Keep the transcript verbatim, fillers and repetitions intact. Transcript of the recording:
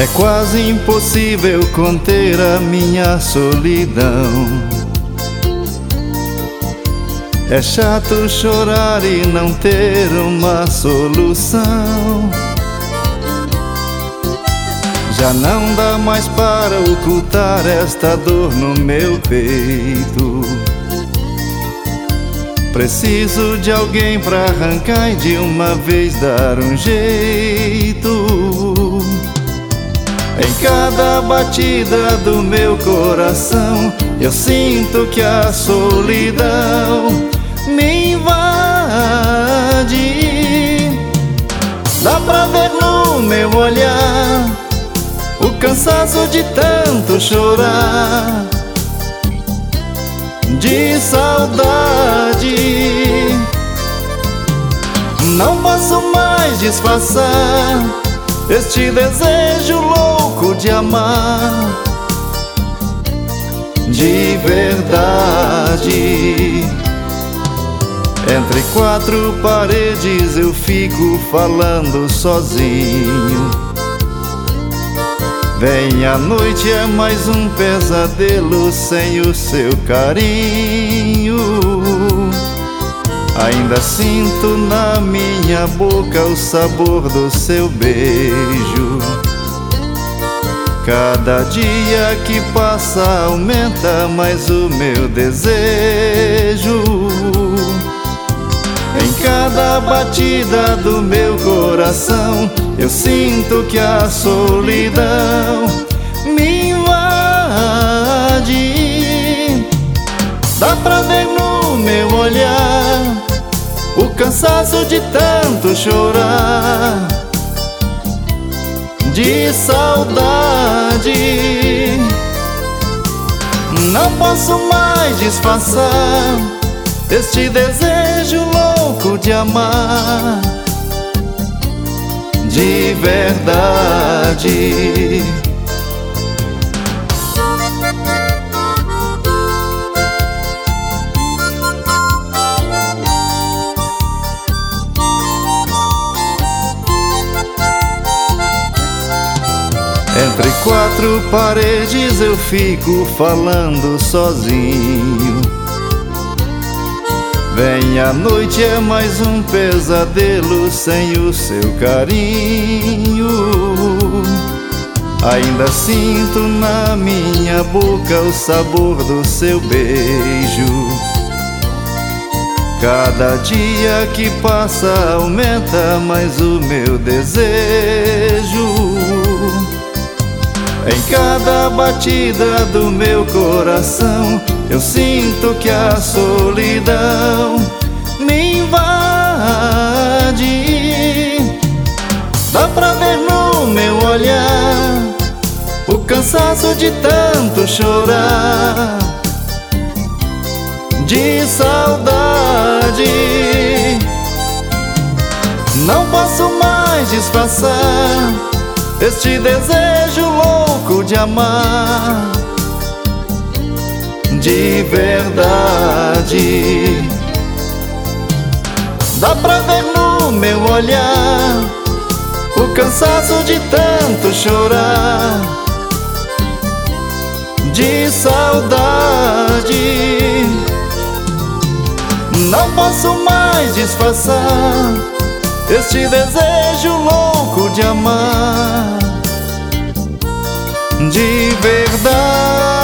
É quase impossível conter a minha solidão. É chato chorar e não ter uma solução. Já não dá mais para ocultar esta dor no meu peito. Preciso de alguém pra arrancar e de uma vez dar um jeito. Em cada batida do meu coração eu sinto que a solidão me invade. Dá pra ver no meu olhar o cansaço de tanto chorar, de saudade. Não posso mais disfarçar este desejo louco de amar de verdade. Entre quatro paredes eu fico falando sozinho. Vem a noite, é mais um pesadelo sem o seu carinho. Ainda sinto na minha boca o sabor do seu beijo. Cada dia que passa aumenta mais o meu desejo. Em cada batida do meu coração eu sinto que a solidão me invade. Dá pra ver no meu olhar o cansaço de tanto chorar, de saudade. Não posso mais disfarçar este desejo louco de amar de verdade. Entre quatro paredes eu fico falando sozinho. Vem a noite, é mais um pesadelo sem o seu carinho. Ainda sinto na minha boca o sabor do seu beijo. Cada dia que passa aumenta mais o meu desejo. Em cada batida do meu coração eu sinto que a solidão me invade. Dá pra ver no meu olhar o cansaço de tanto chorar, de saudade. Não posso mais disfarçar este desejo louco de amar de verdade. Dá pra ver no meu olhar o cansaço de tanto chorar, de saudade. Não posso mais disfarçar este desejo louco de amar de verdade.